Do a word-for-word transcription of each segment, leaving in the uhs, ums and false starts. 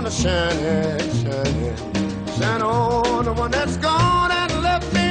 to shine, shine, shine on the one that's gone and left me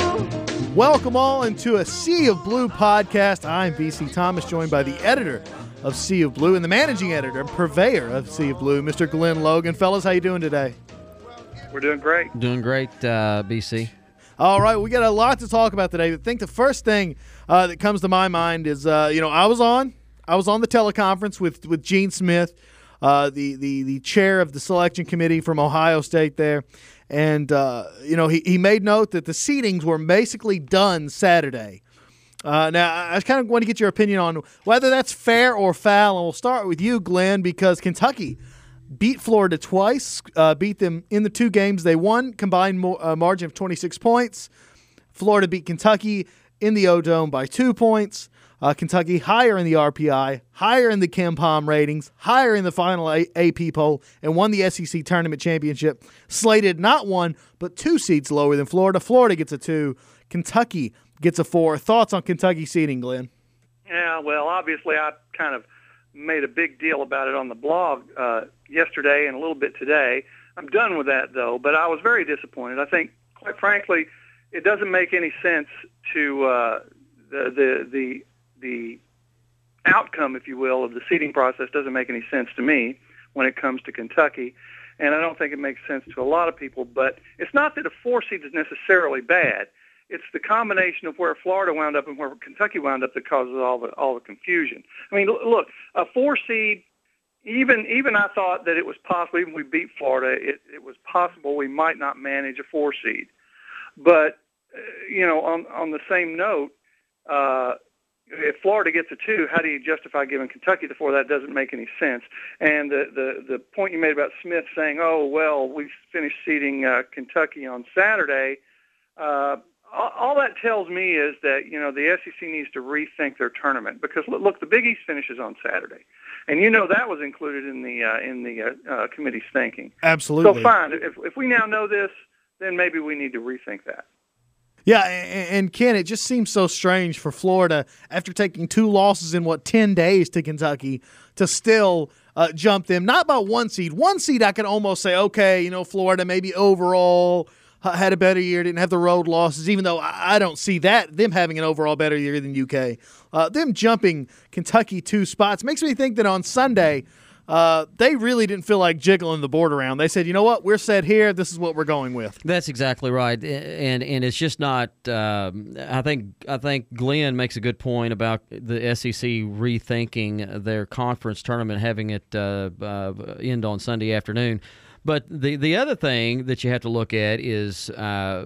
blue. Welcome all into a Sea of Blue podcast. I'm B C Thomas, joined by the editor of Sea of Blue and the managing editor, purveyor of Sea of Blue, Mister Glenn Logan. Fellas, how you doing today? We're doing great. Doing great, uh, B C. All right, we got a lot to talk about today. I think the first thing uh, that comes to my mind is, uh, you know, I was on, I was on the teleconference with with Gene Smith, uh, the the the chair of the selection committee from Ohio State there, and uh, you know, he he made note that the seedings were basically done Saturday. Uh, now, I just kind of want to get your opinion on whether that's fair or foul, and we'll start with you, Glenn, because Kentucky beat Florida twice, uh, beat them in the two games they won, combined mo- uh, margin of twenty-six points. Florida beat Kentucky in the O-Dome by two points. Uh, Kentucky higher in the R P I, higher in the KenPom ratings, higher in the final A- AP poll, and won the S E C tournament championship. Slated not one, but two seeds lower than Florida. Florida gets a two. Kentucky gets a four. Thoughts on Kentucky seeding, Glenn? Yeah, well, obviously I kind of made a big deal about it on the blog uh, yesterday and a little bit today. I'm done with that, though, but I was very disappointed. I think, quite frankly, it doesn't make any sense to uh, the, the the the outcome, if you will, of the seeding process doesn't make any sense to me when it comes to Kentucky, and I don't think it makes sense to a lot of people. But it's not that a four seed is necessarily bad. It's the combination of where Florida wound up and where Kentucky wound up that causes all the all the confusion. I mean, look, a four seed, even even I thought that it was possible, even if we beat Florida, it, it was possible we might not manage a four seed. But, uh, you know, on, on the same note, uh, if Florida gets a two, how do you justify giving Kentucky the four? That doesn't make any sense. And the, the, the point you made about Smith saying, oh, well, we finished seeding uh, Kentucky on Saturday, uh, all that tells me is that, you know, the S E C needs to rethink their tournament because, look, the Big East finishes on Saturday. And, you know, that was included in the uh, in the uh, uh, committee's thinking. Absolutely. So, fine. If, if we now know this, then maybe we need to rethink that. Yeah, and Ken, it just seems so strange for Florida, after taking two losses in, what, ten days to Kentucky, to still uh, jump them, not by one seed. One seed I could almost say, okay, you know, Florida maybe overall – had a better year, didn't have the road losses, even though I don't see that, them having an overall better year than U K. Uh, them jumping Kentucky two spots makes me think that on Sunday, uh, they really didn't feel like jiggling the board around. They said, you know what, we're set here, this is what we're going with. That's exactly right, and and it's just not, um, I think I think Glenn makes a good point about the S E C rethinking their conference tournament, having it uh, uh, end on Sunday afternoon. But the, the other thing that you have to look at is uh,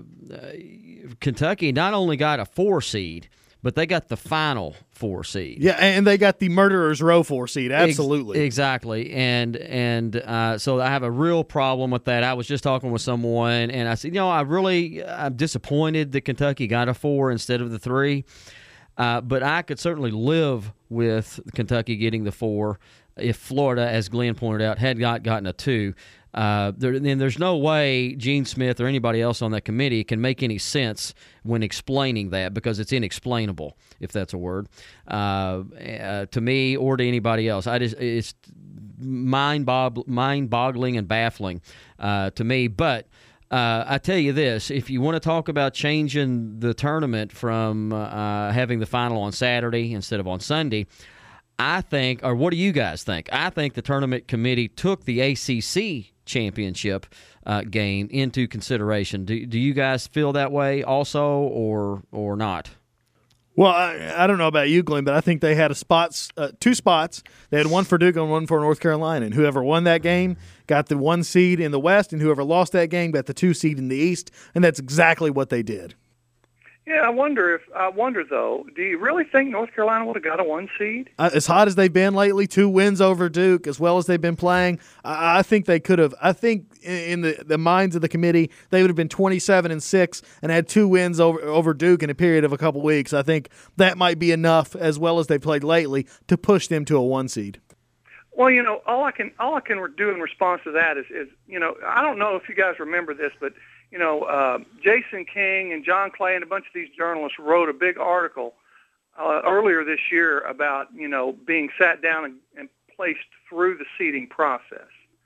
Kentucky not only got a four seed, but they got the final four seed. Yeah, and they got the murderer's row four seed. Absolutely, Ex- exactly. And and uh, so I have a real problem with that. I was just talking with someone, and I said, you know, I really I'm disappointed that Kentucky got a four instead of the three. Uh, but I could certainly live with Kentucky getting the four if Florida, as Glenn pointed out, had not gotten a two. Uh, there, then there's no way Gene Smith or anybody else on that committee can make any sense when explaining that, because it's inexplainable, if that's a word, uh, uh, to me or to anybody else. I just it's mind-bog- mind-boggling and baffling uh, to me. But uh, I tell you this: if you want to talk about changing the tournament from uh, having the final on Saturday instead of on Sunday, I think, or what do you guys think? I think the tournament committee took the A C C championship uh, game into consideration. Do do you guys feel that way also, or or not? Well, I, I don't know about you, Glenn, but I think they had a spots, uh, two spots. They had one for Duke and one for North Carolina, and whoever won that game got the one seed in the West, and whoever lost that game got the two seed in the East, and that's exactly what they did. Yeah, I wonder if I wonder though. Do you really think North Carolina would have got a one seed? Uh, as hot as they've been lately, two wins over Duke, as well as they've been playing, I, I think they could have. I think in, in the, the minds of the committee, they would have been twenty-seven and six and had two wins over over Duke in a period of a couple weeks. I think that might be enough, as well as they played lately, to push them to a one seed. Well, you know, all I can all I can do in response to that is, is you know, I don't know if you guys remember this, but you know, uh, Jason King and John Clay and a bunch of these journalists wrote a big article uh, earlier this year about, you know, being sat down and, and placed through the seeding process.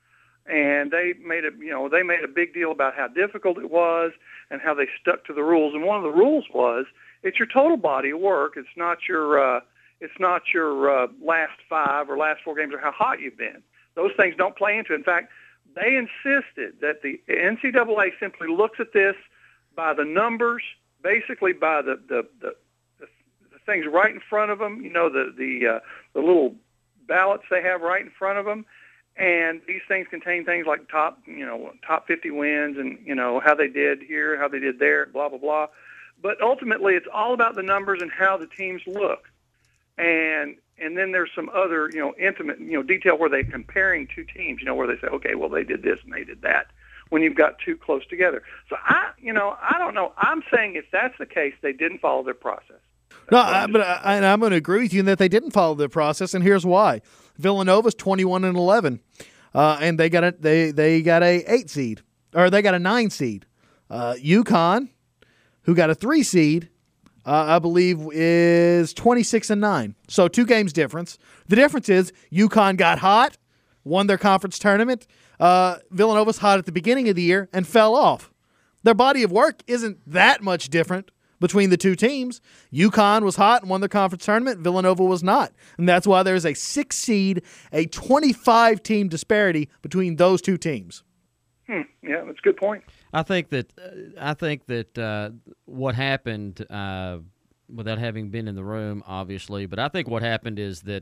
and they made a you know they made a big deal about how difficult it was and how they stuck to the rules. And one of the rules was it's your total body of work. It's not your uh, it's not your uh, last five or last four games or how hot you've been. Those things don't play into it. In fact, they insisted that the N C double A simply looks at this by the numbers, basically by the the, the, the, the things right in front of them. You know, the the uh, the little ballots they have right in front of them. And these things contain things like top, you know, top fifty wins and, you know, how they did here, how they did there, blah, blah, blah. But ultimately, it's all about the numbers and how the teams look. And and then there's some other, you know, intimate, you know, detail where they're comparing two teams, you know, where they say, okay, well, they did this and they did that when you've got two close together. So, I, you know, I don't know. I'm saying if that's the case, they didn't follow their process. That's no, I, but I, and I'm going to agree with you in that they didn't follow their process, and here's why. Villanova's twenty-one and eleven, uh, and they got a they they got a eight seed, or they got a nine seed. Uh, UConn, who got a three seed, uh, I believe is twenty-six and nine. So two games difference. The difference is UConn got hot, won their conference tournament. Uh, Villanova's hot at the beginning of the year and fell off. Their body of work isn't that much different between the two teams. UConn was hot and won their conference tournament. Villanova was not. And that's why there's a six seed, a twenty-five team disparity between those two teams. Hmm. Yeah, that's a good point. I think that uh, I think that uh, what happened, uh, without having been in the room, obviously, but I think what happened is that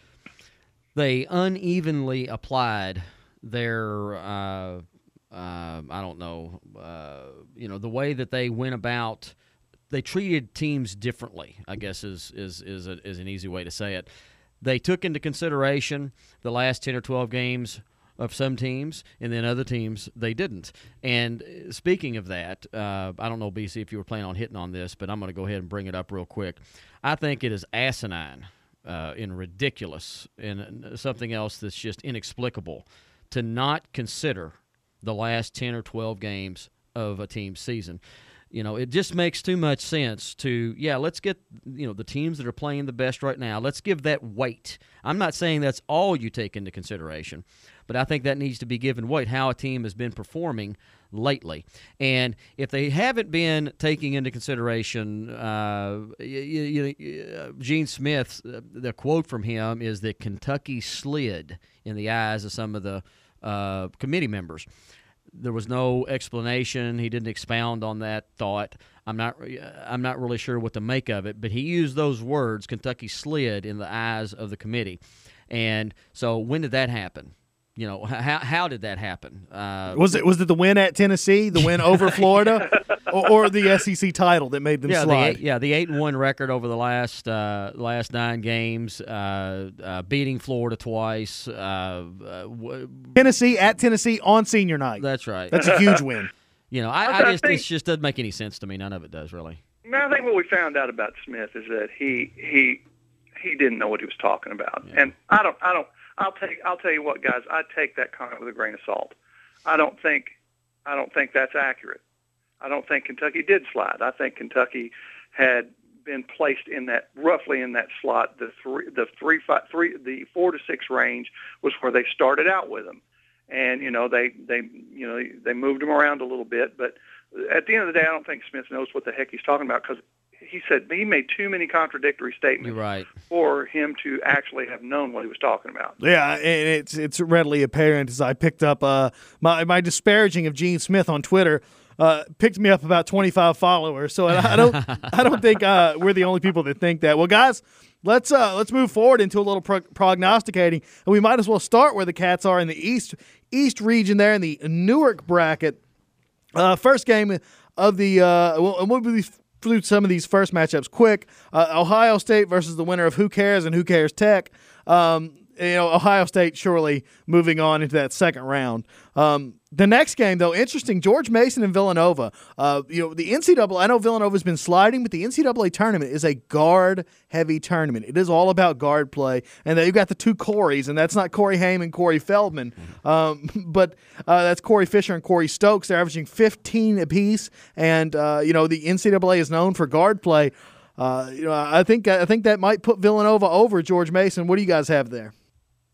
they unevenly applied their, uh, uh, I don't know, uh, you know, the way that they went about. They treated teams differently, I guess is is is, a, is an easy way to say it. They took into consideration the last ten or twelve games of some teams, and then other teams they didn't. And speaking of that, uh, I don't know, B C, if you were planning on hitting on this, but I'm going to go ahead and bring it up real quick. I think it is asinine uh, and ridiculous and something else that's just inexplicable to not consider the last ten or twelve games of a team's season. You know, it just makes too much sense to, yeah, let's get, you know, the teams that are playing the best right now, let's give that weight. I'm not saying that's all you take into consideration, but I think that needs to be given weight, how a team has been performing lately. And if they haven't been taking into consideration, uh, you, you, Gene Smith, uh, the quote from him is that Kentucky slid in the eyes of some of the uh, committee members. There was no explanation. He didn't expound on that thought. I'm not I'm not really sure what to make of it, but he used those words, Kentucky slid in the eyes of the committee. And so when did that happen? You know, how how did that happen? Uh, was it was it the win at Tennessee, the win over Florida, or, or the S E C title that made them yeah, slide? The eight, yeah, the eight and one record over the last uh, last nine games, uh, uh, beating Florida twice. Uh, uh, w- Tennessee at Tennessee on senior night. That's right. That's a huge win. You know, I, I just it just doesn't make any sense to me. None of it does really. I think what we found out about Smith is that he he he didn't know what he was talking about, Yeah. and I don't I don't. I'll take. I'll tell you what, guys. I take that comment with a grain of salt. I don't think. I don't think that's accurate. I don't think Kentucky did slide. I think Kentucky had been placed in that roughly in that slot. The three, the three, five, three, the four to six range was where they started out with them, and you know they they you know they moved them around a little bit. But at the end of the day, I don't think Smith knows what the heck he's talking about because he said he made too many contradictory statements You're right. for him to actually have known what he was talking about. Yeah, and it's it's readily apparent as I picked up uh, my my disparaging of Gene Smith on Twitter uh, picked me up about twenty-five followers. So I don't I don't think uh, we're the only people that think that. Well, guys, let's uh, let's move forward into a little pro- prognosticating, and we might as well start where the Cats are in the east east region there in the Newark bracket. Uh, first game of the uh, well, and we'll be through some of these first matchups quick. Uh, Ohio State versus the winner of Who Cares and Who Cares Tech. Um, you know, Ohio State surely moving on into that second round. Um, the next game, though, interesting. George Mason and Villanova. Uh, you know, the N C double A, I know Villanova's been sliding, but the N C double A tournament is a guard-heavy tournament. It is all about guard play. And you've got the two Coreys, and that's not Corey Haim and Corey Feldman, um, but uh, that's Corey Fisher and Corey Stokes. They're averaging fifteen apiece, and, uh, you know, the N C double A is known for guard play. Uh, you know, I think I think that might put Villanova over George Mason. What do you guys have there?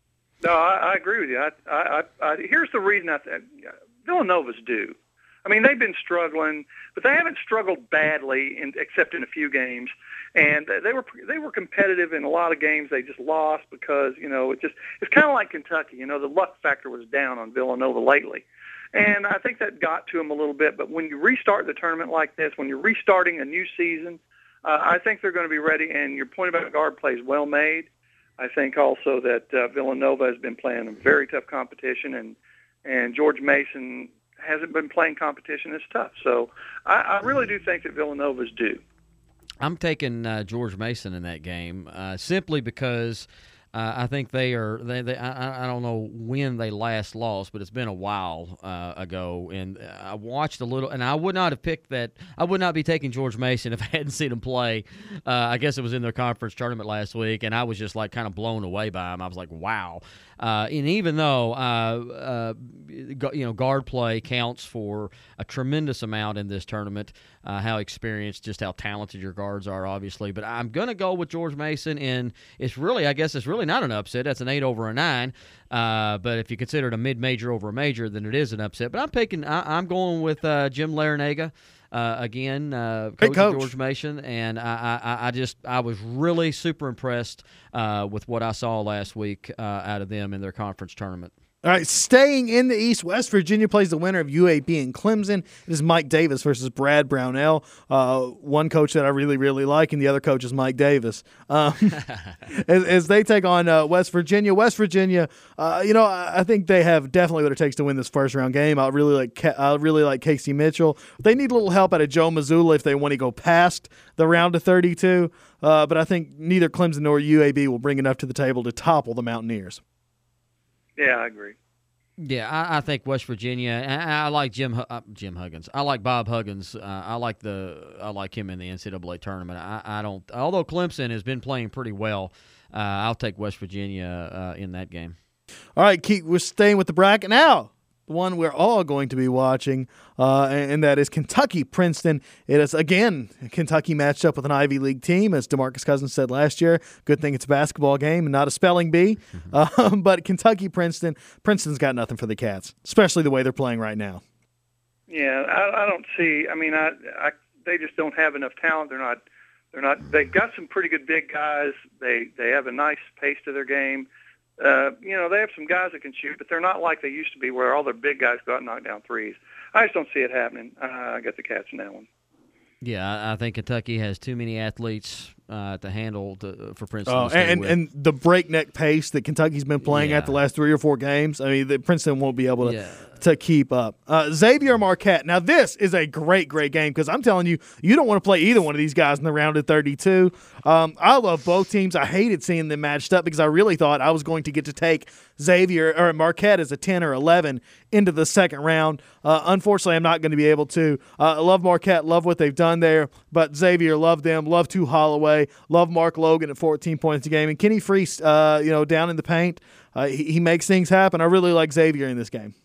No, I, I agree with you. I, I, I, I, here's the reason I think Villanova's due. I mean, they've been struggling, but they haven't struggled badly, in, except in a few games. And they were they were competitive in a lot of games. They just lost because you know it just it's kind of like Kentucky. You know, the luck factor was down on Villanova lately, and I think that got to them a little bit. But when you restart the tournament like this, when you're restarting a new season, uh, I think they're going to be ready. And your point about guard play is well made. I think also that uh, Villanova has been playing a very tough competition, and and George Mason hasn't been playing competition as tough. So I, I really do think that Villanova's due. I'm taking uh, George Mason in that game uh, simply because uh, I think they are. They, they I, I don't know when they last lost, but it's been a while uh, ago. And I watched a little, and I would not have picked that. I would not be taking George Mason if I hadn't seen him play. Uh, I guess it was in their conference tournament last week, and I was just like kind of blown away by him. I was like, wow. Uh, and even though uh, uh, you know guard play counts for a tremendous amount in this tournament, uh, how experienced, just how talented your guards are, obviously. But I'm going to go with George Mason, and it's really, I guess, it's really not an upset. That's an eight over a nine. Uh, but if you consider it a mid-major over a major, then it is an upset. But I'm picking, I, I'm going with uh, Jim Larinaga. Uh, again, uh, coach, coach George Mason, and I, I, I just I was really super impressed uh, with what I saw last week uh, out of them in their conference tournament. All right, staying in the East, West Virginia plays the winner of U A B and Clemson. It is Mike Davis versus Brad Brownell. Uh, one coach that I really, really like, and the other coach is Mike Davis. Um, as, as they take on uh, West Virginia. West Virginia, uh, you know, I, I think they have definitely what it takes to win this first-round game. I really like I really like Casey Mitchell. They need a little help out of Joe Mazzulla if they want to go past the round of thirty-two. Uh, but I think neither Clemson nor U A B will bring enough to the table to topple the Mountaineers. Yeah, I agree. Yeah, I, I think West Virginia. I, I like Jim uh, Jim Huggins. I like Bob Huggins. Uh, I like the I like him in the N C double A tournament. I, I don't. Although Clemson has been playing pretty well, uh, I'll take West Virginia uh, in that game. All right, Keith, we're staying with the bracket now. The one we're all going to be watching, uh, and that is Kentucky-Princeton. It is, again, Kentucky matched up with an Ivy League team, as DeMarcus Cousins said last year. Good thing it's a basketball game and not a spelling bee. Mm-hmm. Um, but Kentucky-Princeton, Princeton's got nothing for the Cats, especially the way they're playing right now. Yeah, I, I don't see. I mean, I, I they just don't have enough talent. They're not. They're not. They've got some pretty good big guys. They they have a nice pace to their game. Uh, you know, they have some guys that can shoot, but they're not like they used to be where all their big guys go out and knock down threes. I just don't see it happening. Uh, I got the Cats in that one. Yeah, I think Kentucky has too many athletes uh, to handle to, for Princeton oh, to stay and, with. and the breakneck pace that Kentucky's been playing yeah. at the last three or four games, I mean, the Princeton won't be able to, yeah. to keep up. Uh, Xavier Marquette. Now, this is a great, great game because I'm telling you, you don't want to play either one of these guys in the round of thirty-two. Um, I love both teams. I hated seeing them matched up because I really thought I was going to get to take Xavier or Marquette as a ten or eleven into the second round. Uh, unfortunately, I'm not going to be able to. Uh, I love Marquette, love what they've done there, but Xavier, love them, love Tu Holloway, love Mark Logan at fourteen points a game, and Kenny Freese, uh, you know, down in the paint, uh, he, he makes things happen. I really like Xavier in this game.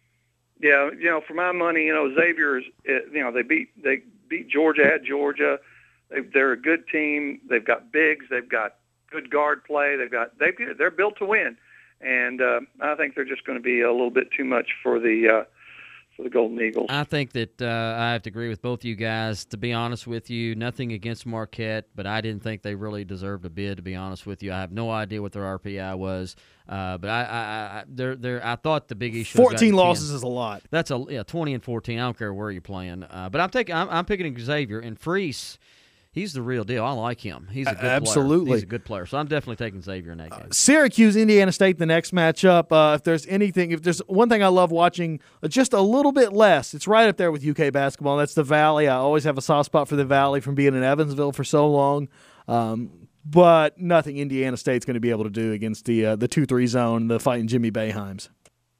Yeah, you know, for my money, you know, Xavier's, you know, they beat they beat Georgia at Georgia. They, they're a good team. They've got bigs. They've got good guard play. They've got they they're built to win, and uh, I think they're just going to be a little bit too much for the uh, for the Golden Eagles. I think that uh, I have to agree with both you guys. To be honest with you, nothing against Marquette, but I didn't think they really deserved a bid. To be honest with you, I have no idea what their R P I was. Uh, but I, I, I, they're, they're, I thought the Big East should have fourteen gotten losses ten. Is a lot. That's a yeah, twenty and fourteen. I don't care where you're playing. Uh, but I'm taking, I'm, I'm picking Xavier and Freese. He's the real deal. I like him. He's a good Absolutely. player. He's a good player. So I'm definitely taking Xavier in that game. Uh, Syracuse, Indiana State, the next matchup. Uh, if there's anything, if there's one thing I love watching just a little bit less, it's right up there with U K basketball. That's the Valley. I always have a soft spot for the Valley from being in Evansville for so long. Um, but nothing Indiana State's going to be able to do against the uh, the two three zone, the fighting Jimmy Boeheims.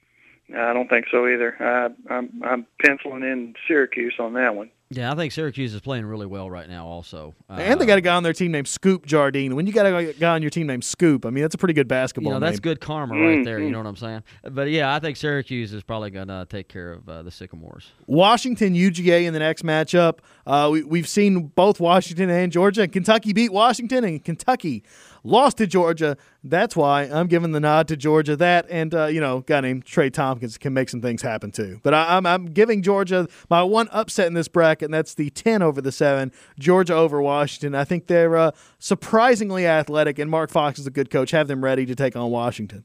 I don't think so either. Uh, I'm I'm penciling in Syracuse on that one. Yeah, I think Syracuse is playing really well right now also. Uh, And they got a guy on their team named Scoop Jardine. When you got a guy on your team named Scoop, I mean, that's a pretty good basketball You know, that's name. good karma right there, you know what I'm saying? But, yeah, I think Syracuse is probably going to take care of uh, the Sycamores. Washington, U G A in the next matchup. Uh, we, we've seen both Washington and Georgia. And Kentucky beat Washington, and Kentucky lost to Georgia. That's why I'm giving the nod to Georgia. That and, uh, you know, a guy named Trey Tompkins can make some things happen too. But I, I'm, I'm giving Georgia my one upset in this bracket, and that's the ten over the seven, Georgia over Washington. I think they're uh, surprisingly athletic, and Mark Fox is a good coach. Have them ready to take on Washington.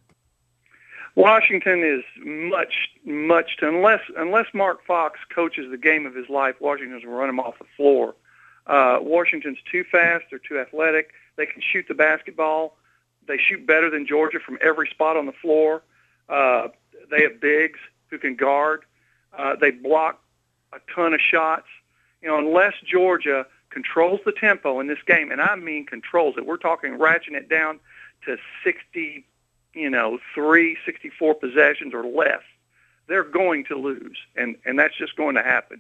Washington is much, much to, unless unless Mark Fox coaches the game of his life, Washington's going to run him off the floor. Uh, Washington's too fast. They're too athletic. They can shoot the basketball. They shoot better than Georgia from every spot on the floor. Uh, they have bigs who can guard. Uh, they block a ton of shots. You know, unless Georgia controls the tempo in this game, and I mean controls it, we're talking ratcheting it down to sixty, you know, three, sixty-four possessions or less, they're going to lose, and, and that's just going to happen.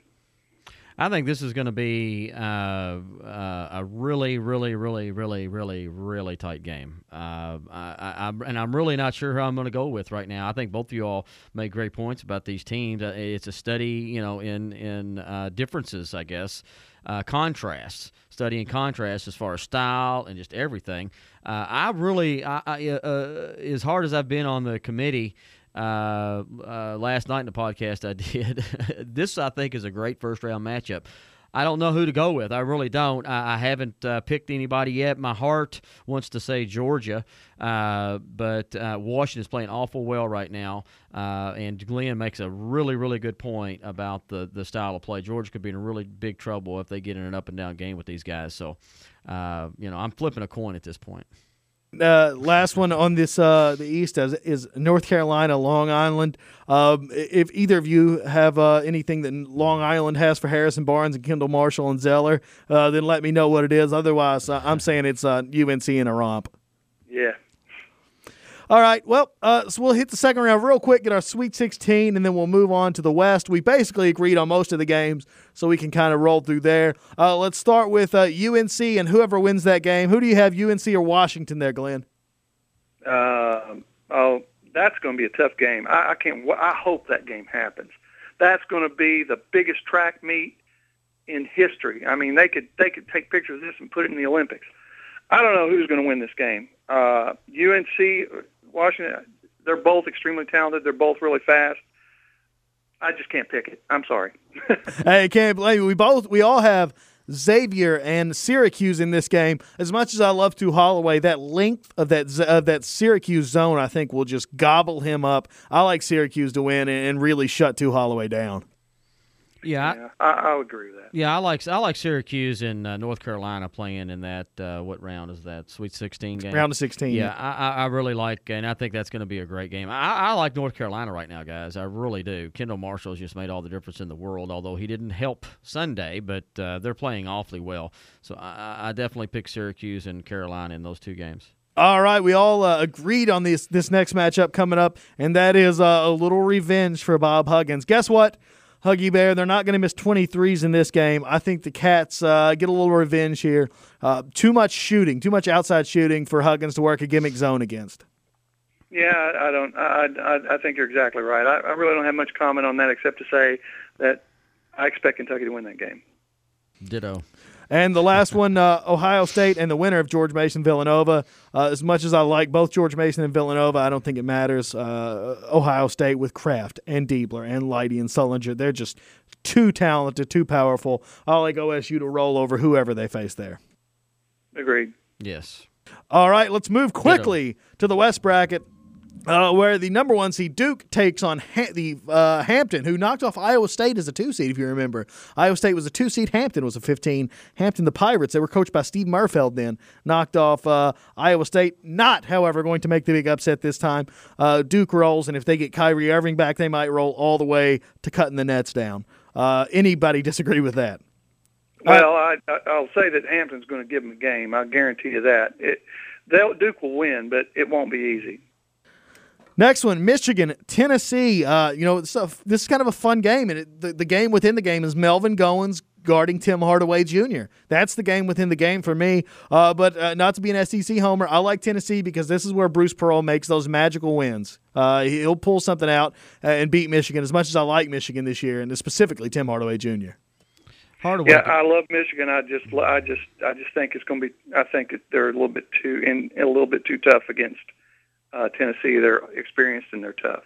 I think this is going to be uh, uh, a really, really, really, really, really, really tight game. Uh, I, I, and I'm really not sure who I'm going to go with right now. I think both of you all made great points about these teams. Uh, it's a study, you know, in in uh, differences, I guess, uh, contrasts, studying contrasts as far as style and just everything. Uh, I really, I, I, uh, as hard as I've been on the committee. Uh, uh, last night in the podcast I did, this I think is a great first round matchup. I don't know who to go with. I really don't. I, I haven't uh, picked anybody yet. My heart wants to say Georgia, uh, but uh, Washington is playing awful well right now, uh, and Glenn makes a really, really good point about the, the style of play. Georgia could be in really big trouble if they get in an up-and-down game with these guys. So, uh, you know, I'm flipping a coin at this point. Uh, last one on this uh, the East is, is North Carolina, Long Island. Um, if either of you have uh, anything that Long Island has for Harrison Barnes and Kendall Marshall and Zeller, uh, then let me know what it is. Otherwise, uh, I'm saying it's uh, U N C in a romp. Yeah. All right, well, uh, so we'll hit the second round real quick, get our Sweet sixteen, and then we'll move on to the West. We basically agreed on most of the games, so we can kind of roll through there. Uh, let's start with uh, U N C and whoever wins that game. Who do you have, U N C or Washington there, Glenn? Uh, oh, that's going to be a tough game. I, I can't. I hope that game happens. That's going to be the biggest track meet in history. I mean, they could they could take pictures of this and put it in the Olympics. I don't know who's going to win this game. Uh, U N C, Washington, they're both extremely talented. They're both really fast. I just can't pick it. I'm sorry. Hey, can't blame you. We both we all have Xavier and Syracuse in this game. As much as I love to Holloway, that length of that of that Syracuse zone, I think, will just gobble him up. I like Syracuse to win and, and really shut Tu Holloway down. Yeah, yeah I, I would agree with that. Yeah, I like I like Syracuse and uh, North Carolina playing in that. Uh, what round is that? Sweet sixteen game. Round of sixteen. Yeah, I, I really like, and I think that's going to be a great game. I, I like North Carolina right now, guys. I really do. Kendall Marshall's just made all the difference in the world. Although he didn't help Sunday, but uh, they're playing awfully well. So I, I definitely pick Syracuse and Carolina in those two games. All right, we all uh, agreed on this this next matchup coming up, and that is uh, a little revenge for Bob Huggins. Guess what? Huggy Bear, they're not going to miss twenty-threes in this game. I think the Cats uh, get a little revenge here. Uh, too much shooting, too much outside shooting for Huggins to work a gimmick zone against. Yeah, I don't. I, I, I think you're exactly right. I, I really don't have much comment on that except to say that I expect Kentucky to win that game. Ditto. And the last one, uh, Ohio State and the winner of George Mason Villanova. Uh, as much as I like both George Mason and Villanova, I don't think it matters. Uh, Ohio State with Kraft and Diebler and Leidy and Sullinger, they're just too talented, too powerful. I like O S U to roll over whoever they face there. Agreed. Yes. All right, let's move quickly to the West bracket. Uh, where the number one seed Duke takes on ha- the uh, Hampton, who knocked off Iowa State as a two seed, if you remember. Iowa State was a two seed, Hampton was a fifteen. Hampton, the Pirates, they were coached by Steve Murfeld then, knocked off uh, Iowa State. Not, however, going to make the big upset this time. Uh, Duke rolls, and if they get Kyrie Irving back, they might roll all the way to cutting the nets down. Uh, anybody disagree with that? Well, I, I'll say that Hampton's going to give them a game. I guarantee you that. It, they'll, Duke will win, but it won't be easy. Next one, Michigan, Tennessee. Uh, you know, this is kind of a fun game, and it, the, the game within the game is Melvin Goins guarding Tim Hardaway Junior That's the game within the game for me. Uh, but uh, not to be an S E C homer, I like Tennessee because this is where Bruce Pearl makes those magical wins. Uh, he'll pull something out and beat Michigan as much as I like Michigan this year, and specifically Tim Hardaway Junior Hardaway. Yeah, I love Michigan. I just, I just, I just think it's going to be. I think they're a little bit too in a little bit too tough against uh, Tennessee. They're experienced and they're tough.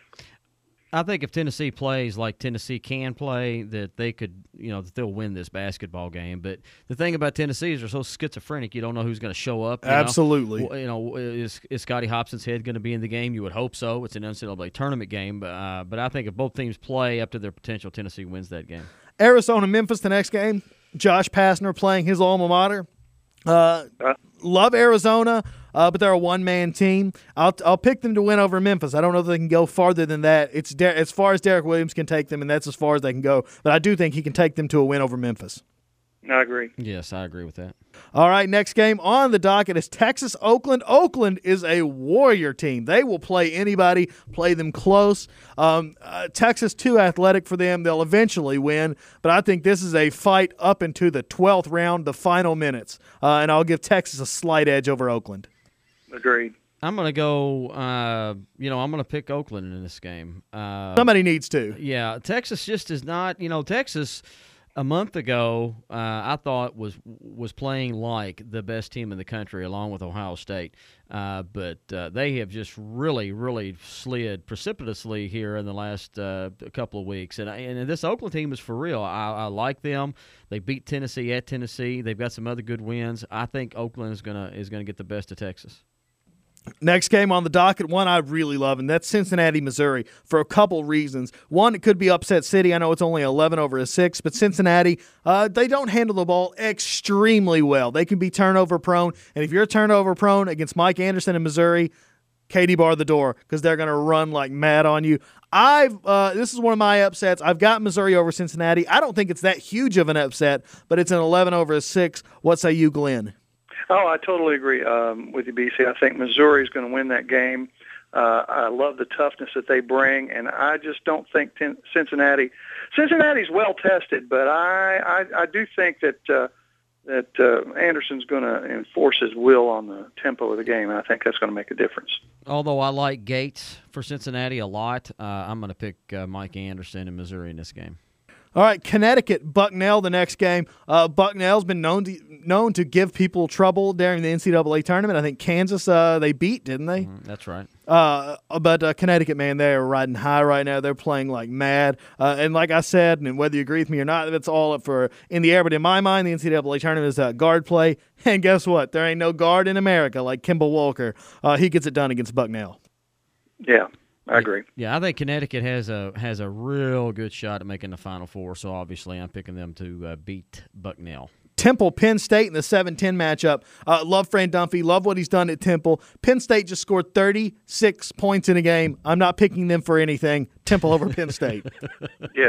I think if Tennessee plays like Tennessee can play, that they could, you know, that they'll win this basketball game. But the thing about Tennessee is they're so schizophrenic, you don't know who's going to show up. You Absolutely. Know? You know, is, is Scotty Hobson's head going to be in the game? You would hope so. It's an N C double A tournament game. But, uh, but I think if both teams play up to their potential, Tennessee wins that game. Arizona, Memphis, the next game. Josh Pastner playing his alma mater. Uh, love Arizona, uh, but they're a one-man team. I'll I'll pick them to win over Memphis. I don't know if they can go farther than that. It's De- as far as Derek Williams can take them, and that's as far as they can go. But I do think he can take them to a win over Memphis. I agree. Yes, I agree with that. All right, next game on the docket is Texas Oakland. Oakland is a warrior team. They will play anybody, play them close. Um, uh, Texas too athletic for them. They'll eventually win, but I think this is a fight up into the twelfth round, the final minutes, uh, and I'll give Texas a slight edge over Oakland. Agreed. I'm going to go, uh, you know, I'm going to pick Oakland in this game. Uh, Somebody needs to. Yeah, Texas just is not, you know, Texas – a month ago, uh, I thought was was playing like the best team in the country, along with Ohio State. Uh, but uh, they have just really, really slid precipitously here in the last uh, couple of weeks. And and this Oakland team is for real. I, I like them. They beat Tennessee at Tennessee. They've got some other good wins. I think Oakland is gonna is gonna get the best of Texas. Next game on the docket, one I really love, and that's Cincinnati, Missouri, for a couple reasons. One, it could be upset city. I know it's only eleven over a six, but Cincinnati, uh, they don't handle the ball extremely well. They can be turnover prone, and if you're turnover prone against Mike Anderson in Missouri, Katie bar the door because they're going to run like mad on you. I've uh, this is one of my upsets. I've got Missouri over Cincinnati. I don't think it's that huge of an upset, but it's an eleven over a six. What say you, Glenn? Oh, I totally agree um, with you, B C. I think Missouri is going to win that game. Uh, I love the toughness that they bring, and I just don't think ten- Cincinnati. Cincinnati's well tested, but I I, I do think that uh, that uh, Anderson's going to enforce his will on the tempo of the game, and I think that's going to make a difference. Although I like Gates for Cincinnati a lot, uh, I'm going to pick uh, Mike Anderson in Missouri in this game. All right, Connecticut, Bucknell, the next game. Uh, Bucknell's been known to known to give people trouble during the N C double A tournament. I think Kansas uh, they beat, didn't they? Mm, that's right. Uh, but uh, Connecticut, man, they are riding high right now. They're playing like mad. Uh, and like I said, and whether you agree with me or not, it's all up for in the air. But in my mind, the N C double A tournament is uh, guard play. And guess what? There ain't no guard in America like Kimball Walker. Uh, he gets it done against Bucknell. Yeah. I agree. Yeah, I think Connecticut has a has a real good shot at making the Final Four, so obviously I'm picking them to uh, beat Bucknell. Temple, Penn State in the seven ten matchup. Uh, love Fran Dunphy. Love what he's done at Temple. Penn State just scored thirty-six points in a game. I'm not picking them for anything. Temple over Penn State. Yes.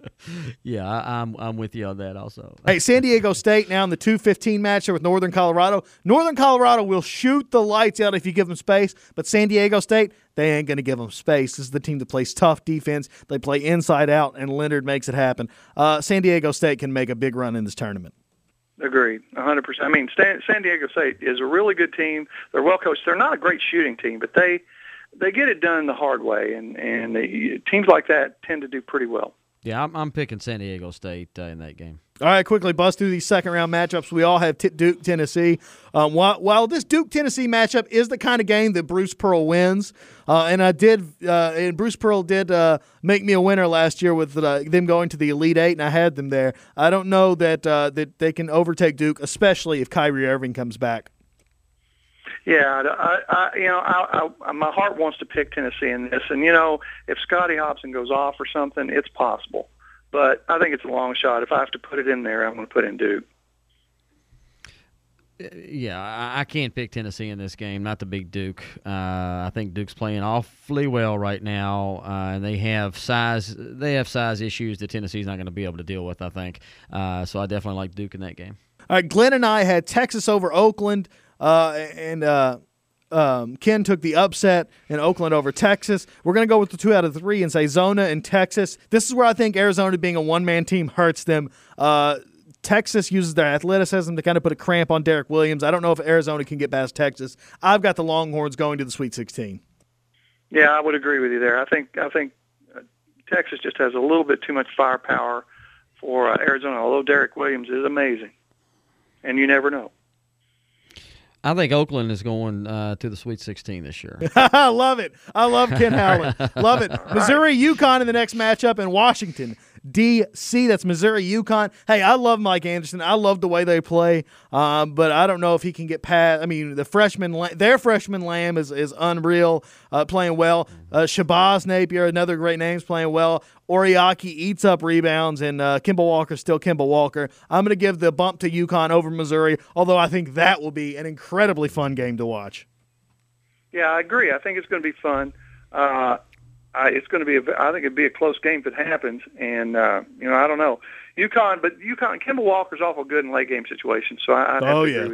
Yeah, I, I'm I'm with you on that also. Hey, San Diego State now in the two fifteen matchup with Northern Colorado. Northern Colorado will shoot the lights out if you give them space, but San Diego State, they ain't going to give them space. This is the team that plays tough defense. They play inside out, and Leonard makes it happen. Uh, San Diego State can make a big run in this tournament. Agreed, one hundred percent. I mean, San, San Diego State is a really good team. They're well coached. They're not a great shooting team, but they they get it done the hard way, and, and they, teams like that tend to do pretty well. Yeah, I'm, I'm picking San Diego State uh, in that game. All right, quickly bust through these second-round matchups. We all have t- Duke, Tennessee. Um, while, while this Duke-Tennessee matchup is the kind of game that Bruce Pearl wins, uh, and I did, uh, and Bruce Pearl did uh, make me a winner last year with uh, them going to the Elite Eight, and I had them there. I don't know that uh, that they can overtake Duke, especially if Kyrie Irving comes back. Yeah, I, I, you know, I, I, my heart wants to pick Tennessee in this, and you know, if Scotty Hobson goes off or something, it's possible. But I think it's a long shot. If I have to put it in there, I'm going to put in Duke. Yeah, I, I can't pick Tennessee in this game. Not the big Duke. Uh, I think Duke's playing awfully well right now, uh, and they have size. They have size issues that Tennessee's not going to be able to deal with. I think. Uh, so I definitely like Duke in that game. All right, Glenn and I had Texas over Oakland, uh, and uh, um, Ken took the upset in Oakland over Texas. We're going to go with the two out of three and say Zona and Texas. This is where I think Arizona being a one-man team hurts them. Uh, Texas uses their athleticism to kind of put a cramp on Derek Williams. I don't know if Arizona can get past Texas. I've got the Longhorns going to the Sweet sixteen. Yeah, I would agree with you there. I think I think uh, Texas just has a little bit too much firepower for uh, Arizona, although Derek Williams is amazing. And you never know. I think Oakland is going uh, to the Sweet sixteen this year. I love it. I love Ken Howland. Love it. Missouri, UConn in the next matchup, and Washington, D C. That's Missouri, UConn. Hey, I love Mike Anderson. I love the way they play, um, but I don't know if he can get past. I mean, the freshman, their freshman Lamb is is unreal, uh, playing well. Uh, Shabazz Napier, another great name, is playing well. Oriaki eats up rebounds, and uh, Kimball Walker still Kimball Walker. I'm going to give the bump to UConn over Missouri, although I think that will be an incredibly fun game to watch. Yeah, I agree. I think it's going to be fun. Uh, I, it's going to be. A, I think it'd be a close game if it happens. And uh, you know, I don't know UConn, but UConn Kimball Walker's awful good in late game situations. So I. I'd oh have to yeah. agree with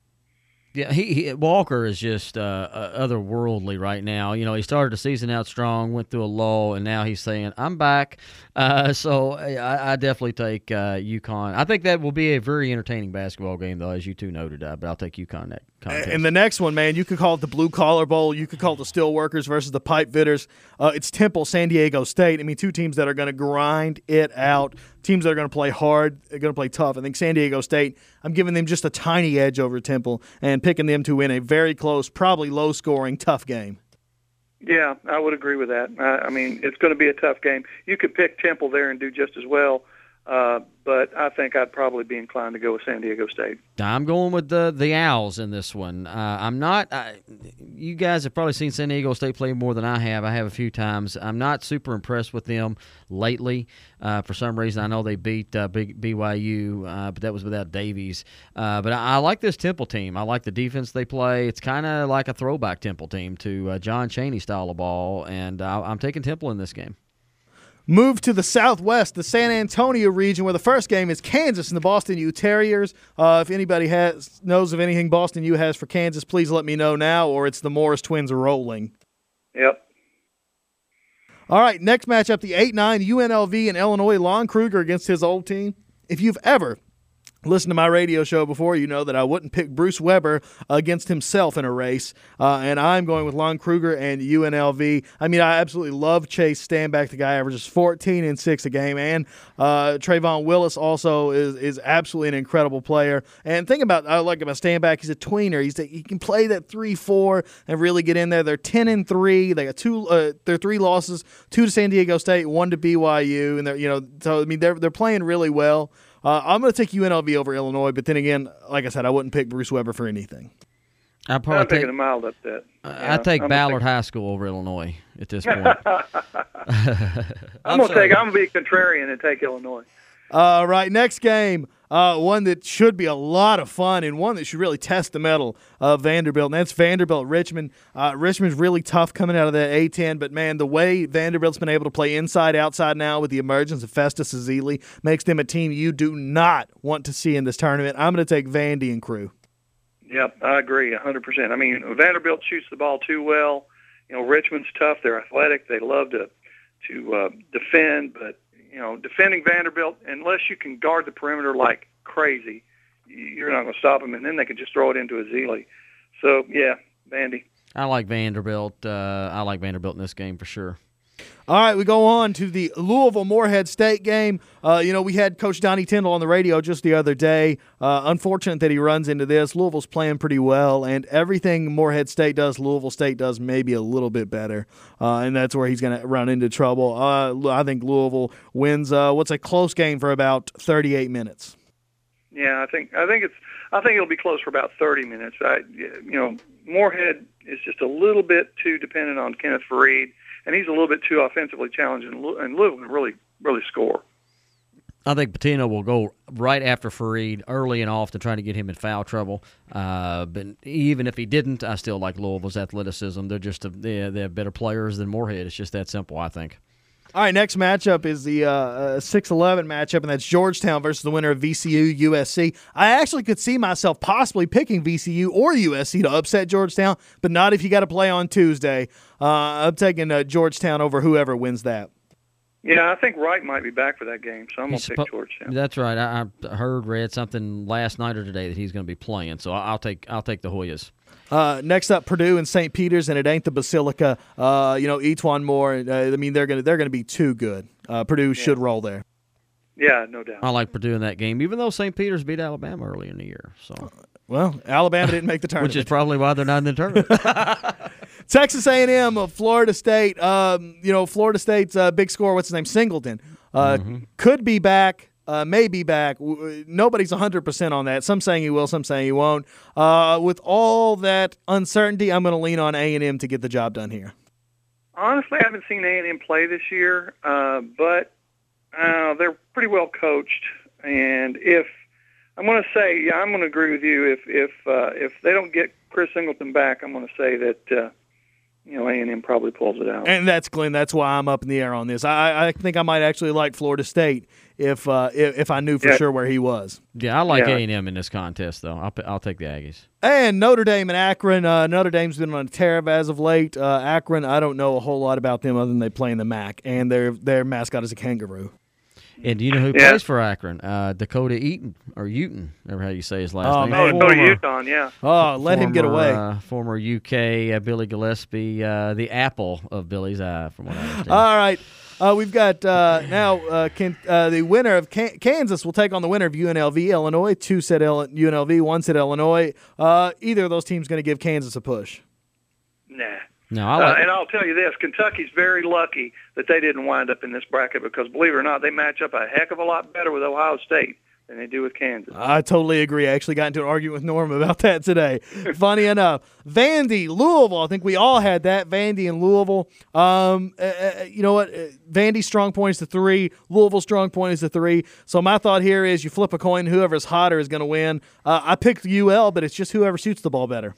Yeah, he, he Walker is just uh, uh, otherworldly right now. You know, he started the season out strong, went through a lull, and now he's saying, "I'm back." Uh, so I, I definitely take uh, UConn. I think that will be a very entertaining basketball game, though, as you two noted. Uh, but I'll take UConn that contest. And the next one, man, you could call it the Blue Collar Bowl. You could call it the Steel Workers versus the Pipe Fitters. Uh, it's Temple, San Diego State. I mean, two teams that are going to grind it out. Teams that are going to play hard, they're going to play tough. I think San Diego State, I'm giving them just a tiny edge over Temple and picking them to win a very close, probably low-scoring, tough game. Yeah, I would agree with that. I, I mean, it's going to be a tough game. You could pick Temple there and do just as well, uh, but I think I'd probably be inclined to go with San Diego State. I'm going with the the Owls in this one. Uh, I'm not. I, you guys have probably seen San Diego State play more than I have. I have a few times. I'm not super impressed with them lately. Uh, for some reason, I know they beat uh, B Y U, uh, but that was without Davies. Uh, but I, I like this Temple team. I like the defense they play. It's kind of like a throwback Temple team to uh, John Chaney style of ball, and I, I'm taking Temple in this game. Move to the southwest, the San Antonio region, where the first game is Kansas and the Boston U Terriers. Uh, if anybody has knows of anything Boston U has for Kansas, please let me know now, or it's the Morris twins rolling. Yep. All right, next matchup, the eight nine U N L V and Illinois. Lon Kruger against his old team. If you've ever listened to my radio show before, you know that I wouldn't pick Bruce Weber against himself in a race, uh, and I'm going with Lon Kruger and U N L V. I mean, I absolutely love Chase Stanback. The guy averages fourteen and six a game, and uh, Trayvon Willis also is is absolutely an incredible player. And think about, I like about Stanback, he's a tweener. He's a, he can play that three four and really get in there. They're ten and three. They got two. Uh, their three losses: two to San Diego State, one to B Y U, and they're you know so I mean they're they're playing really well. Uh, I'm going to take U N L V over Illinois, but then again, like I said, I wouldn't pick Bruce Weber for anything. I'll I'm probably taking take, a mild upset. I take I'm Ballard take, High School over Illinois at this point. I'm going to take. I'm going to be contrarian and take Illinois. All right, next game, uh, one that should be a lot of fun and one that should really test the mettle of Vanderbilt, and that's Vanderbilt-Richmond. Uh, Richmond's really tough coming out of that A ten, but, man, the way Vanderbilt's been able to play inside-outside now with the emergence of Festus Ezeli makes them a team you do not want to see in this tournament. I'm going to take Vandy and crew. Yep, I agree one hundred percent. I mean, Vanderbilt shoots the ball too well. You know, Richmond's tough. They're athletic. They love to, to uh, defend, but you know, defending Vanderbilt, unless you can guard the perimeter like crazy, you're not going to stop them, and then they can just throw it into Ezeli. So, yeah, Vandy. I like Vanderbilt. Uh, I like Vanderbilt in this game for sure. All right, we go on to the Louisville-Morehead State game. Uh, you know, we had Coach Donnie Tyndall on the radio just the other day. Uh, unfortunate that he runs into this. Louisville's playing pretty well, and everything Morehead State does, Louisville State does maybe a little bit better, uh, and that's where he's going to run into trouble. Uh, I think Louisville wins uh, what's a close game for about thirty-eight minutes. Yeah, I think I think it's I think it'll be close for about thirty minutes. I, you know, Morehead is just a little bit too dependent on Kenneth Fareed, and he's a little bit too offensively challenged, and Louisville can really, really score. I think Patino will go right after Fareed early and often, trying to get him in foul trouble. Uh, but even if he didn't, I still like Louisville's athleticism. They're just a, they they have better players than Morehead. It's just that simple, I think. All right, next matchup is the uh, six eleven matchup, and that's Georgetown versus the winner of V C U U S C. I actually could see myself possibly picking V C U or U S C to upset Georgetown, but not if you got to play on Tuesday. Uh, I'm taking uh, Georgetown over whoever wins that. Yeah, I think Wright might be back for that game, so I'm going to pick Georgetown. That's right. I, I heard, read something last night or today that he's going to be playing, so I'll take I'll take the Hoyas. Uh, next up, Purdue and Saint Peter's, and it ain't the Basilica. Uh, you know, Etwan Moore. Uh, I mean, they're gonna they're gonna be too good. Uh, Purdue yeah. should roll there. Yeah, no doubt. I like Purdue in that game, even though Saint Peter's beat Alabama early in the year. So, Well, Alabama didn't make the tournament. which is probably why they're not in the tournament. Texas A and M, of Florida State. Um, you know, Florida State's uh, big scorer, what's his name, Singleton, uh, Mm-hmm. could be back, uh, may be back. W- Nobody's one hundred percent on that. Some saying he will, some saying he won't. Uh, with all that uncertainty, I'm going to lean on A and M to get the job done here. Honestly, I haven't seen A and M play this year, uh, but uh, they're pretty well coached. And if I'm going to say, yeah, I'm going to agree with you. If if uh, if they don't get Chris Singleton back, I'm going to say that uh, you know A and M probably pulls it out. And that's Glenn. That's why I'm up in the air on this. I, I think I might actually like Florida State if uh, if, if I knew for Yeah. sure where he was. Yeah, I like Yeah. A and M in this contest, though. I'll, I'll take the Aggies. And Notre Dame and Akron. Uh, Notre Dame's been on a tear as of late. Uh, Akron, I don't know a whole lot about them other than they play in the M A C, and their their mascot is a kangaroo. And do you know who Yeah. plays for Akron? Uh, Dakota Eaton, or Uton, never how you say his last Oh, name. man. Oh, go to Former- Yukon, yeah. Oh, let him get former, away. Uh, former U K uh, Billy Gillespie, uh, the apple of Billy's eye, from what I understand. All right. Uh, we've got uh, now uh, can, uh, the winner of Can- Kansas will take on the winner of U N L V, Illinois. Two said L- U N L V, one said Illinois. Uh, either of those teams going to give Kansas a push. Nah. no, I Uh, like. and I'll tell you this, Kentucky's very lucky that they didn't wind up in this bracket because, believe it or not, they match up a heck of a lot better with Ohio State than they do with Kansas. I totally agree. I actually got into an argument with Norm about that today. Funny enough. Vandy, Louisville. I think we all had that. Vandy and Louisville. Um, uh, uh, you know what? Uh, Vandy's strong point is the three. Louisville's strong point is the three. So my thought here is you flip a coin. Whoever's hotter is going to win. Uh, I picked U L, but it's just whoever shoots the ball better.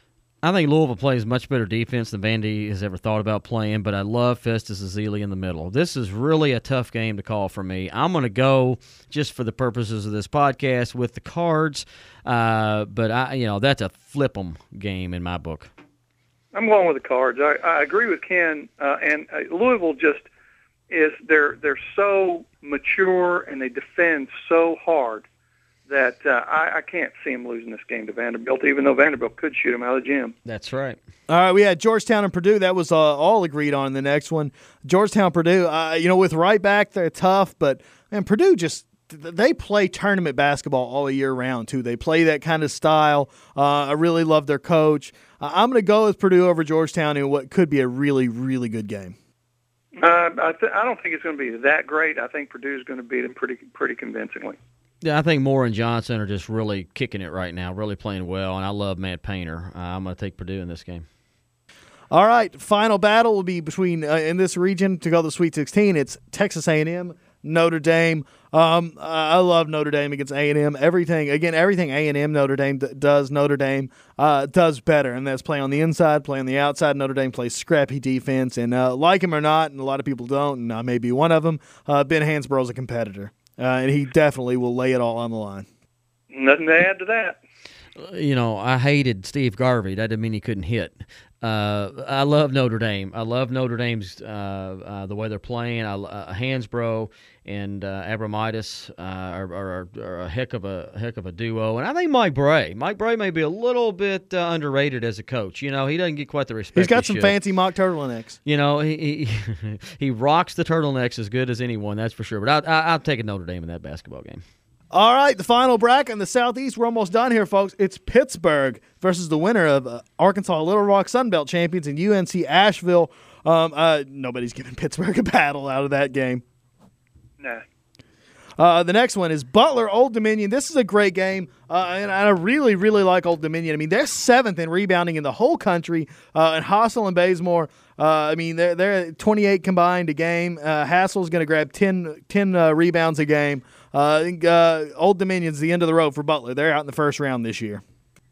I think Louisville plays much better defense than Vandy has ever thought about playing, but I love Festus Ezeli in the middle. This is really a tough game to call for me. I'm going to go, just for the purposes of this podcast, with the Cards, uh, but I, you know, that's a flip 'em game in my book. I'm going with the Cards. I, I agree with Ken, uh, and uh, Louisville just is they're they're so mature and they defend so hard that uh, I, I can't see them losing this game to Vanderbilt, even though Vanderbilt could shoot them out of the gym. That's right. All right, we had Georgetown and Purdue. That was uh, all agreed on in the next one. Georgetown, Purdue, uh, you know, with right back, they're tough, but, man, Purdue just – they play tournament basketball all year round, too. They play that kind of style. Uh, I really love their coach. Uh, I'm going to go with Purdue over Georgetown in what could be a really, really good game. Uh, I, th- I don't think it's going to be that great. I think Purdue's going to beat them pretty pretty convincingly. Yeah, I think Moore and Johnson are just really kicking it right now, really playing well, and I love Matt Painter. Uh, I'm going to take Purdue in this game. All right, final battle will be between, uh, in this region, to go to the Sweet sixteen, it's Texas A and M, Notre Dame. Um, I love Notre Dame against A and M. Everything, again, everything A and M Notre Dame d- does, Notre Dame uh, does better, and that's play on the inside, play on the outside. Notre Dame plays scrappy defense, and uh, like him or not, and a lot of people don't, and I may be one of them, uh, Ben Hansbrough's a competitor, uh, and he definitely will lay it all on the line. Nothing to add to that. You know, I hated Steve Garvey. That didn't mean he couldn't hit. Uh, I love Notre Dame. I love Notre Dame's uh, uh, the way they're playing. I, uh, Hansbrough and uh, Abramitis uh, are, are, are a heck of a heck of a duo, and I think Mike Bray. Mike Bray may be a little bit uh, underrated as a coach. You know, he doesn't get quite the respect. He's got he some should. fancy mock turtlenecks. You know, he, he he rocks the turtlenecks as good as anyone. That's for sure. But I, I, I'll take a Notre Dame in that basketball game. All right, the final bracket in the Southeast. We're almost done here, folks. It's Pittsburgh versus the winner of uh, Arkansas Little Rock Sunbelt champions and U N C Asheville. Um, uh, nobody's giving Pittsburgh a battle out of that game. Nah. Uh, the next one is Butler Old Dominion. This is a great game, uh, and I really, really like Old Dominion. I mean, they're seventh in rebounding in the whole country. Uh, and Hassel and Bazemore, uh, I mean, they're they're at twenty-eight combined a game. Uh, Hassel's going to grab ten, ten uh, rebounds a game. Uh, I think uh, Old Dominion's the end of the road for Butler. They're out in the first round this year.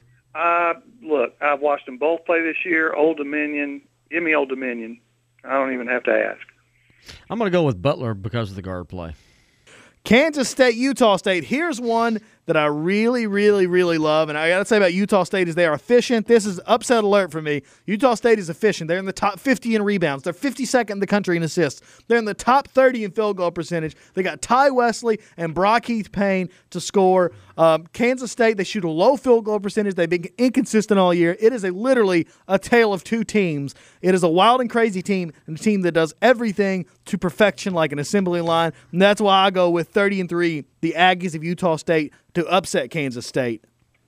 Uh, look, I've watched them both play this year. Old Dominion, give me Old Dominion. I don't even have to ask. I'm going to go with Butler because of the guard play. Kansas State, Utah State. Here's one that I really, really, really love, and I got to say about Utah State is they are efficient. This is upset alert for me. Utah State is efficient. They're in the top fifty in rebounds. They're fifty-second in the country in assists. They're in the top thirty in field goal percentage. They got Ty Wesley and Brock Heath Payne to score. Um, Kansas State, they shoot a low field goal percentage. They've been inconsistent all year. It is a literally a tale of two teams. It is a wild and crazy team, and a team that does everything to perfection like an assembly line. And that's why I go with thirty and three, the Aggies of Utah State to upset Kansas State.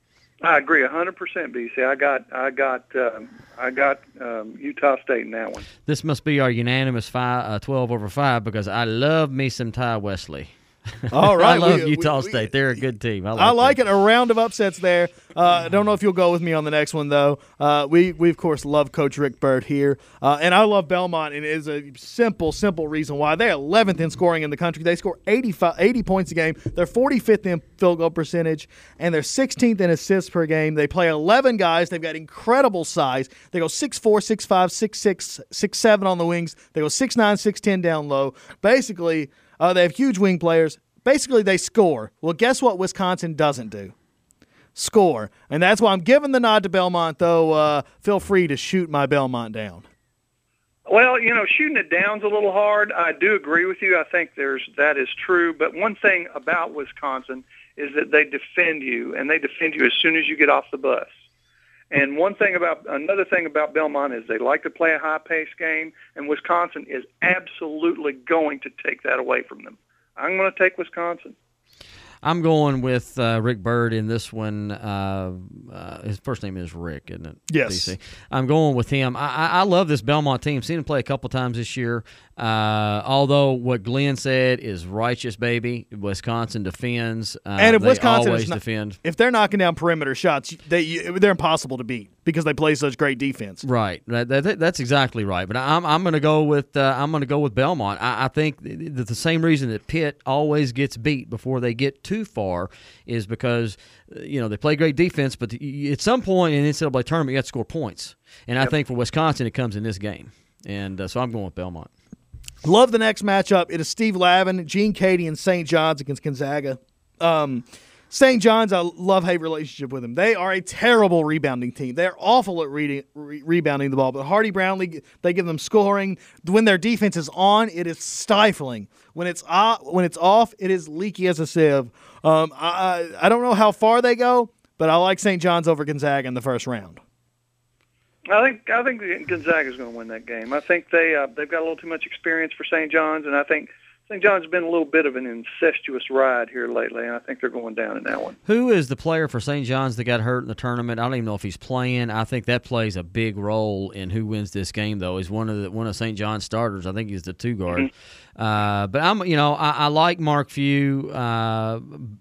I agree one hundred percent, B C. I got, I got, um, I got um, Utah State in that one. This must be our unanimous five, uh, twelve over five because I love me some Ty Wesley. All right. I love we, Utah we, State. They're a good team. I like, I like them. it. A round of upsets there. Uh, I don't know if you'll go with me on the next one, though. Uh, we, we, of course, love Coach Rick Byrd here. Uh, and I love Belmont, and it is a simple, simple reason why. They're eleventh in scoring in the country. They score eighty-five, eighty points a game. They're forty-fifth in field goal percentage, and they're sixteenth in assists per game. They play eleven guys. They've got incredible size. They go six four, six five, six six, six seven on the wings. They go six nine, six ten down low. Basically, uh, they have huge wing players. Basically, they score. Well, guess what Wisconsin doesn't do? Score. And that's why I'm giving the nod to Belmont, though. Uh, feel free to shoot my Belmont down. Well, you know, shooting it down's a little hard. I do agree with you. I think there's that is true. But one thing about Wisconsin is that they defend you, and they defend you as soon as you get off the bus. And one thing about another thing about Belmont is they like to play a high-paced game, and Wisconsin is absolutely going to take that away from them. I'm going to take Wisconsin. I'm going with uh, Rick Byrd in this one. Uh, uh, his first name is Rick, isn't it? Yes. D C? I'm going with him. I, I, I love this Belmont team. Seen him play a couple times this year. Uh, although what Glenn said is righteous, baby. Wisconsin defends. Uh, And if they Wisconsin always is not, defend. if they're knocking down perimeter shots, they they're impossible to beat because they play such great defense. Right, that, that, that's exactly right. But I'm I'm going to go with uh, I'm going to go with Belmont. I, I think that the same reason that Pitt always gets beat before they get too far is because you know they play great defense, but at some point in the N C double A tournament you have to score points. And yep. I think for Wisconsin it comes in this game, and uh, so I'm going with Belmont. Love the next matchup. It is Steve Lavin, Gene Cady, and Saint John's against Gonzaga. Um, Saint John's, I love-hate relationship with them. They are a terrible rebounding team. They're awful at re- re- rebounding the ball. But Hardy Brownlee, they give them scoring. When their defense is on, it is stifling. When it's uh, when it's off, it is leaky as a sieve. Um, I, I don't know how far they go, but I like Saint John's over Gonzaga in the first round. I think I think Gonzaga's going to win that game. I think they uh, they've got a little too much experience for Saint John's, and I think Saint John's been a little bit of an incestuous ride here lately, and I think they're going down in that one. Who is the player for Saint John's that got hurt in the tournament? I don't even know if he's playing. I think that plays a big role in who wins this game, though. He's one of the one of Saint John's starters. I think he's the two guard. Mm-hmm. Uh, but I'm, you know, I, I like Mark Few. Uh,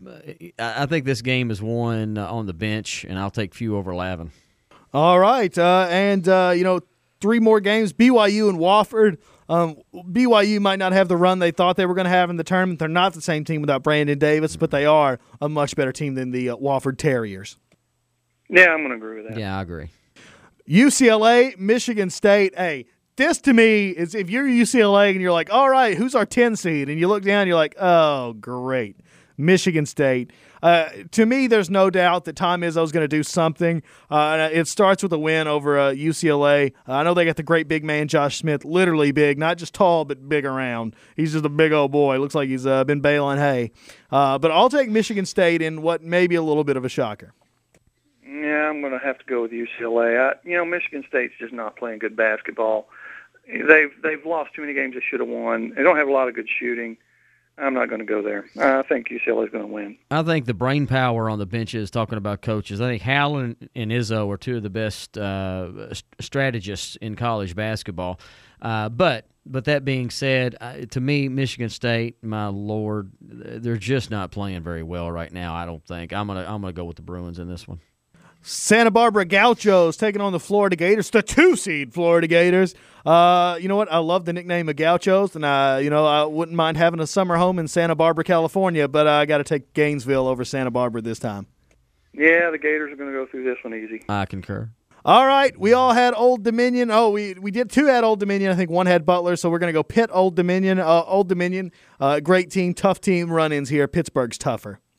I think this game is won on the bench, and I'll take Few over Lavin. All right, uh, and, uh, you know, three more games, B Y U and Wofford. Um, B Y U might not have the run they thought they were going to have in the tournament. They're not the same team without Brandon Davis, but they are a much better team than the uh, Wofford Terriers. Yeah, I'm going to agree with that. Yeah, I agree. U C L A, Michigan State. Hey, this to me is if you're U C L A and you're like, all right, who's our ten seed? And you look down, you're like, oh, great. Michigan State. Uh, to me, there's no doubt that Tom Izzo is going to do something. Uh, it starts with a win over uh, U C L A. Uh, I know they got the great big man, Josh Smith, literally big, not just tall, but big around. He's just a big old boy. Looks like he's uh, been baling hay. Uh, but I'll take Michigan State in what may be a little bit of a shocker. Yeah, I'm going to have to go with U C L A. I, you know, Michigan State's just not playing good basketball. They've they've lost too many games they should have won. They don't have a lot of good shooting. I'm not going to go there. I think U C L A is going to win. I think the brain power on the benches, talking about coaches, I think Howland and Izzo are two of the best uh, strategists in college basketball. Uh, but but that being said, uh, to me, Michigan State, my Lord, they're just not playing very well right now, I don't think. I'm going to I'm gonna go with the Bruins in this one. Santa Barbara Gauchos taking on the Florida Gators, the two-seed Florida Gators. Uh, you know what? I love the nickname of Gauchos, and I, you know, I wouldn't mind having a summer home in Santa Barbara, California, but I got to take Gainesville over Santa Barbara this time. Yeah, the Gators are going to go through this one easy. I concur. All right, we all had Old Dominion. Oh, we we did two had Old Dominion. I think one had Butler, so we're going to go Pitt, Old Dominion. Uh, Old Dominion, uh, great team, tough team run-ins here. Pittsburgh's tougher.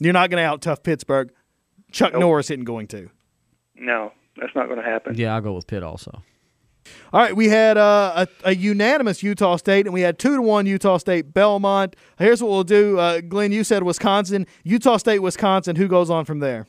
You're not going to out tough Pittsburgh. Chuck Nope. Norris isn't going to. No, that's not going to happen. Yeah, I'll go with Pitt also. All right, we had uh, a, a unanimous Utah State, and we had two to one Utah State Belmont. Here's what we'll do. Uh, Glenn, you said Wisconsin. Utah State, Wisconsin. Who goes on from there?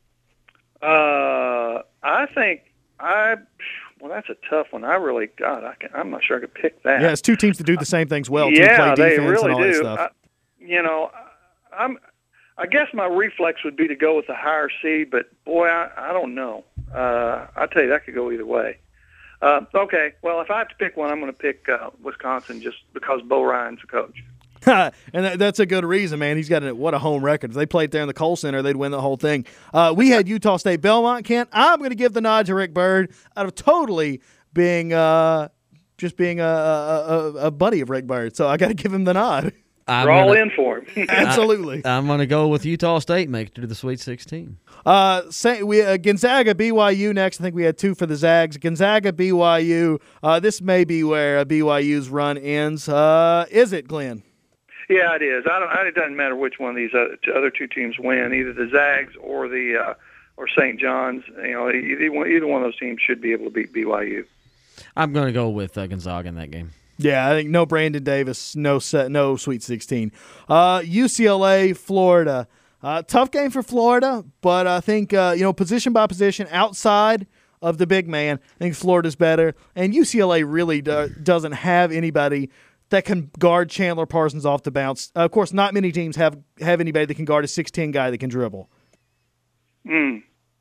Uh, I think I. Well, that's a tough one. I really, God, I can, I'm not sure I could pick that. Yeah, it's two teams to do the same things well. too, Yeah, play they defense really and all that do. stuff. I, you know, I'm. I guess my reflex would be to go with the higher seed, but boy, I, I don't know. Uh, I tell you, that could go either way. Uh, okay, well, if I have to pick one, I'm going to pick uh, Wisconsin just because Bo Ryan's the coach. and that, that's a good reason, man. He's got a, what a home record. If they played there in the Kohl Center, they'd win the whole thing. Uh, we had Utah State Belmont. Kent, I'm going to give the nod to Rick Byrd out of totally being uh, just being a, a, a buddy of Rick Byrd. So I got to give him the nod. I'm We're all gonna, in for him. Absolutely. I'm going to go with Utah State, make it to the Sweet sixteen. Uh, say, we uh, Gonzaga, B Y U next. I think we had two for the Zags. Gonzaga, B Y U. Uh, this may be where uh, B Y U's run ends. Uh, is it, Glenn? Yeah, it is. I don't. It doesn't matter which one of these other, other two teams win, either the Zags or the uh, or Saint John's. You know, either one, either one of those teams should be able to beat B Y U. I'm going to go with uh, Gonzaga in that game. Yeah, I think no Brandon Davis, no set, no Sweet sixteen. Uh, U C L A, Florida. Uh, tough game for Florida, but I think uh, you know position by position outside of the big man, I think Florida's better, and U C L A really do, doesn't have anybody that can guard Chandler Parsons off the bounce. Uh, of course, not many teams have have anybody that can guard a six ten guy that can dribble. Hmm.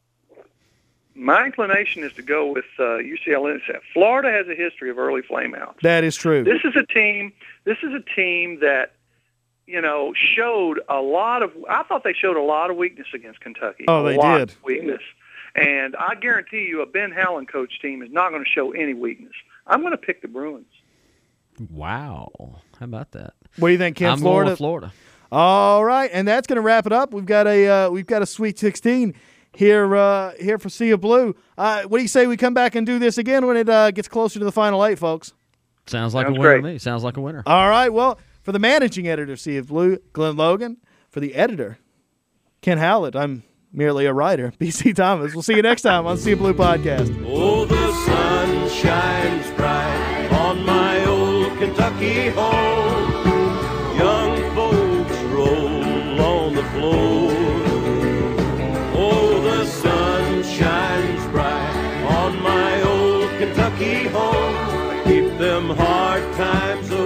My inclination is to go with uh, U C L A. Florida has a history of early flameouts. That is true. This is a team. This is a team that, you know, showed a lot of. I thought they showed a lot of weakness against Kentucky. Oh, a they lot did. Of weakness, and I guarantee you, a Ben Howland coach team is not going to show any weakness. I'm going to pick the Bruins. Wow. How about that? What do you think, Ken? I'm Florida. going with Florida. All right, and that's going to wrap it up. We've got a uh, we've got a Sweet sixteen here uh, here for Sea of Blue. Uh, what do you say we come back and do this again when it uh, gets closer to the Final Eight, folks? Sounds like Sounds a winner great. to me. Sounds like a winner. All right. Well, for the managing editor of Sea of Blue, Glenn Logan. For the editor, Ken Howlett. I'm merely a writer, B C Thomas. We'll see you next time on Sea of Blue Podcast. Oh, the sun shines bright on my old Kentucky home. Young folks roll on the floor. Oh, the sun shines bright on my old Kentucky home. Keep them hard times